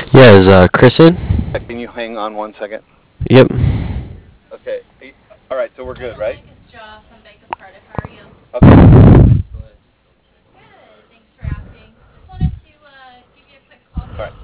Yeah, is Chris in? Can you hang on 1 second? Yep. Okay. All right. So we're good, right? Okay. All right.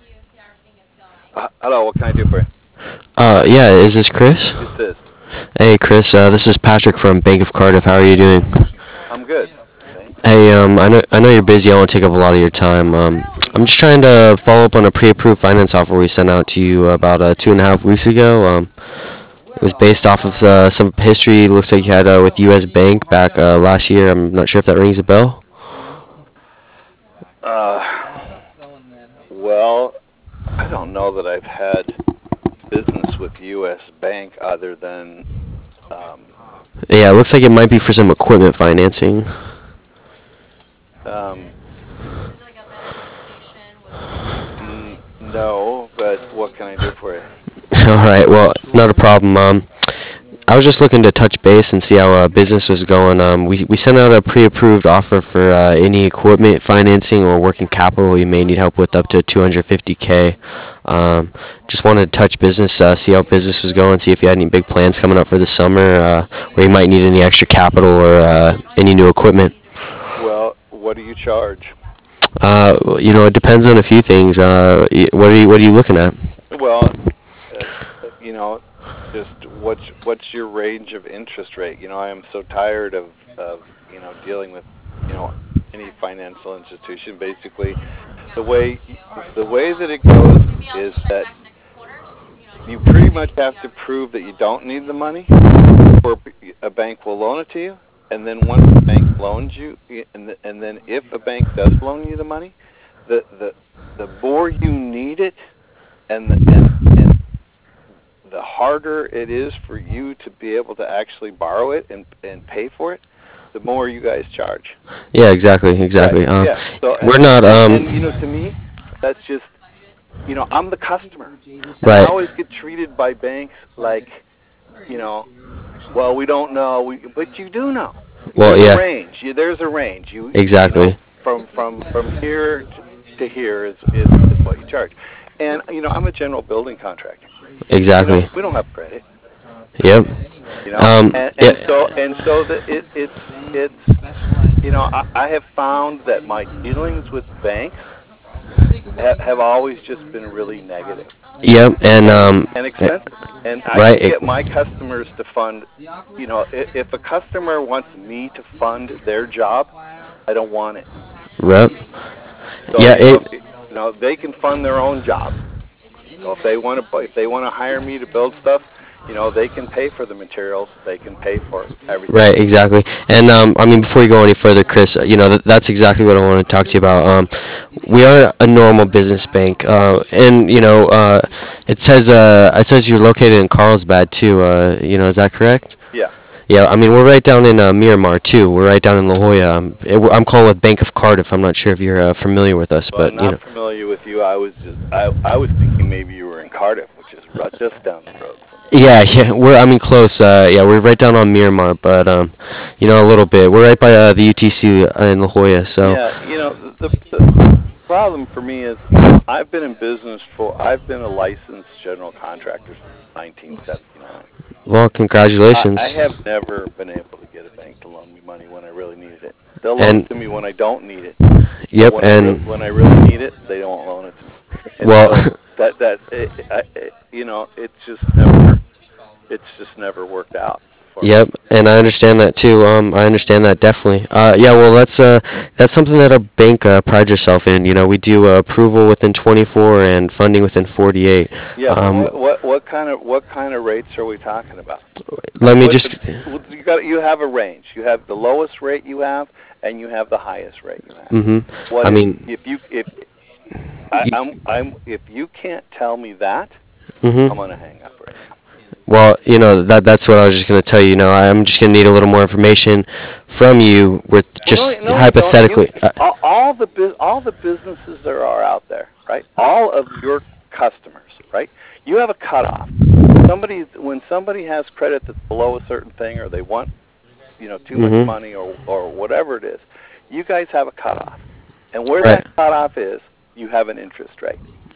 Hello. What can I do for you? Yeah, is this Chris? This is. Hey, Chris. This is Patrick from Bank of Cardiff. How are you doing? I'm good. Thanks. Hey, I know you're busy. I won't take up a lot of your time. I'm just trying to follow up on a pre-approved finance offer we sent out to you about 2.5 weeks ago. It was based off of some history. Looks like you had with U.S. Bank back last year. I'm not sure if that rings a bell. Uh, well, I don't know that I've had business with U.S. Bank other than um, Yeah, it looks like it might be for some equipment financing. um, no, but what can I do for you? All right. Well, not a problem. I was just looking to touch base and see how business was going. We sent out a pre-approved offer for any equipment financing or working capital you may need help with up to 250K. Just wanted to touch business, see how business was going, see if you had any big plans coming up for the summer, where you might need any extra capital or any new equipment. Well, what do you charge? It depends on a few things. What are you looking at? Well, uh, you know, just what's your range of interest rate? I am so tired of dealing with any financial institution. Basically, the way the way that it goes is that you pretty much have to prove that you don't need the money, or a bank will loan it to you. And then once the bank loans you, and then if a bank does loan you the money, the the the more you need it, and the harder it is for you to be able to actually borrow it and pay for it, the more you guys charge. Yeah, exactly, Right. exactly. Yeah. So We're not to me, that's just I'm the customer, and I right. always get treated by banks like you know well, we don't know, but you do know. Well, There's a yeah, range. There's a range. exactly. From here to here is what you charge. And I'm a general building contractor. Exactly. We don't have credit. Yep. And Yeah. so that it's I have found that my dealings with banks have always just been really negative Yep. And and expensive. And I right. can get my customers to fund. If a customer wants me to fund their job, I don't want it. Yep. So Yeah. they can fund their own job. So if they want to hire me to build stuff, they can pay for the materials. They can pay for everything. Right. Exactly. And I mean, before you go any further, Chris, that's exactly what I want to talk to you about. We are a normal business bank, and it says you're located in Carlsbad too. Is that correct? Yeah. Yeah, I mean we're right down in Miramar too. We're right down in La Jolla. I'm calling with Bank of Cardiff. I'm not sure if you're familiar with us, Well, I'm but not familiar with you. I was thinking maybe you were in Cardiff, which is right just down the road from me. yeah, yeah. I mean close. Yeah, we're right down on Miramar, but a little bit. We're right by the UTC in La Jolla. So, Yeah, the problem for me is I've been a licensed general contractor since 1979. well, I congratulations. have never been able to get a bank to loan me money when I really needed it. They'll loan And it to me when I don't need it, but yep, and when I really need it, they don't loan it to me. And well, so it's just never worked out for me. yep, and I understand that too. I understand that definitely. Yeah, well, that's something that our bank prides herself in. We do approval within 24 and funding within 48. Yeah, but Um, what kind of rates are we talking about? let me What just. you have a range. You have the lowest rate you have, and you have the highest rate you have. Mhm. What I is mean. if you can't tell me that, I'm Mhm. gonna hang up right now. Well, that's what I was just gonna tell you. I'm just gonna need a little more information from you with Well, just no, you don't. hypothetically. All the businesses there are out there, right? All of your customers, right? You have a cutoff. When somebody has credit that's below a certain thing, or they want too much Mhm. money, or whatever it is, you guys have a cutoff, and where Right. that cutoff is, you have an interest rate.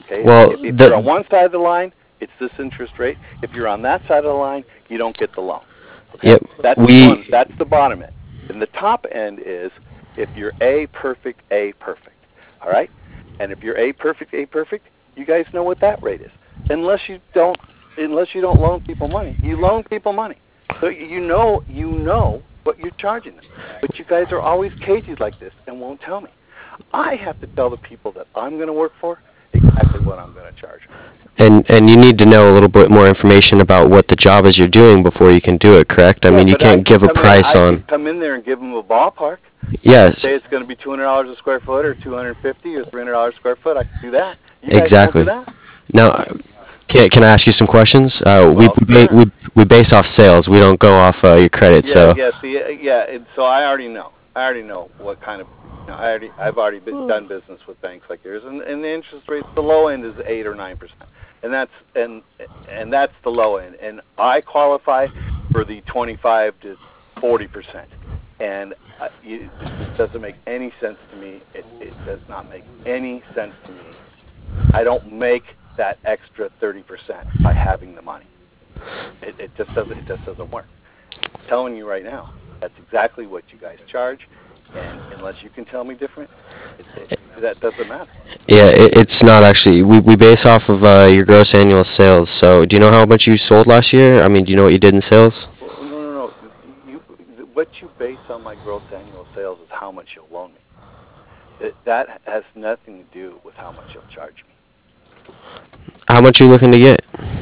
Okay? Well, If you're on one side of the line, it's this interest rate. If you're on that side of the line, you don't get the loan. Okay? yep, That's we, that's the bottom end. And the top end is if you're A perfect, A perfect. All right? And if you're A perfect, you guys know what that rate is. Unless you don't loan people money. You loan people money. So you know what you're charging them. But you guys are always cagey like this and won't tell me. I have to tell the people that I'm going to work for exactly what I'm going to charge them. and you need to know a little bit more information about what the job is you're doing before you can do it, correct? I mean, you But I can't can give a price I on. can come in there and give them a ballpark. Yes, Say it's going to be $200 a square foot, or $250 or $300 a square foot. I can do that. You guys won't exactly. do that. Now, can I ask you some questions? Sure. We base off sales. We don't go off your credit. So And so I already know. I already know what kind of. I've already done business with banks like yours, and the interest rates, the low end is 8 or 9%, and that's the low end. And I qualify for the 25 to 40%, and it doesn't make any sense to me. It does not make any sense to me. I don't make that extra 30% by having the money. It just doesn't work. I'm telling you right now, that's exactly what you guys charge, and unless you can tell me different, that doesn't matter. yeah, it's not actually. We base off of your gross annual sales. So do you know how much you sold last year? I mean, do you know what you did in sales? Well, no. What you base on my gross annual sales is how much you'll loan me. That has nothing to do with how much you'll charge me. How much are you looking to get?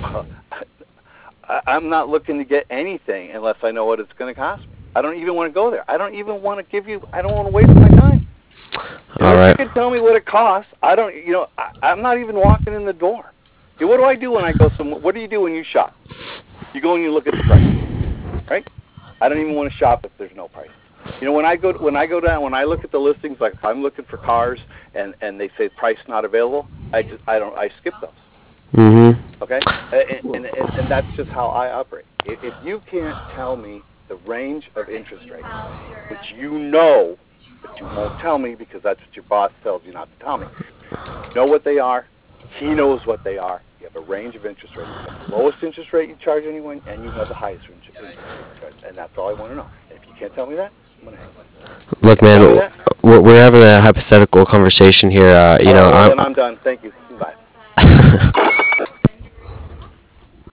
I'm not looking to get anything unless I know what it's going to cost me. I don't even want to go there. I don't even want to give you. I don't want to waste my time. All right. If you can tell me what it costs, I don't. I'm not even walking in the door. What do I do when I go somewhere? What do you do when you shop? You go and you look at the price, right? I don't even want to shop if there's no price. When I go down, when I look at the listings, like if I'm looking for cars and they say price not available, I skip those. Mm-hmm. Okay, and that's just how I operate. If you can't tell me the range of interest rates, which you know, but you won't tell me because that's what your boss tells you not to tell me. You know what they are. He knows what they are. You have a range of interest rates. You have the lowest interest rate you charge anyone, and you have the highest interest rate. And that's all I want to know. And if you can't tell me that, I'm going to hang up. Look, man, we're having a hypothetical conversation here. Then I'm done. Thank you. Bye.